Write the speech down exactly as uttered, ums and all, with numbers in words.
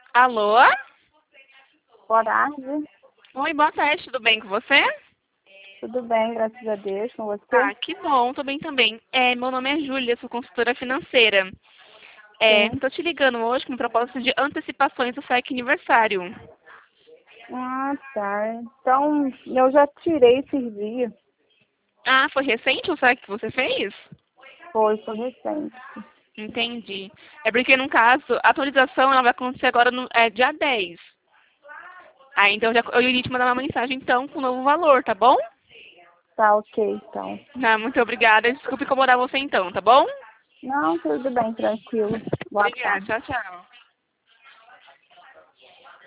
Alô? Boa tarde. Oi, boa tarde, tudo bem com você? Tudo bem, graças a Deus, com você? Ah, que bom, tô bem também. É, meu nome é Júlia, sou consultora financeira. É, Sim. tô te ligando hoje com propósito de antecipações do S E C aniversário. Ah, tá. Então, eu já tirei esses dias. Ah, foi recente o S E C que você fez? Foi, foi recente. Entendi. É porque, no caso, a atualização ela vai acontecer agora no é, dia dez. Aí, então, já, eu iria te mandar uma mensagem, então, com o novo valor, tá bom? Tá ok, então. Ah, muito obrigada. Desculpe incomodar você, então, tá bom? Não, tudo bem, tranquilo. Boa Obrigada. tarde. Tchau, tchau.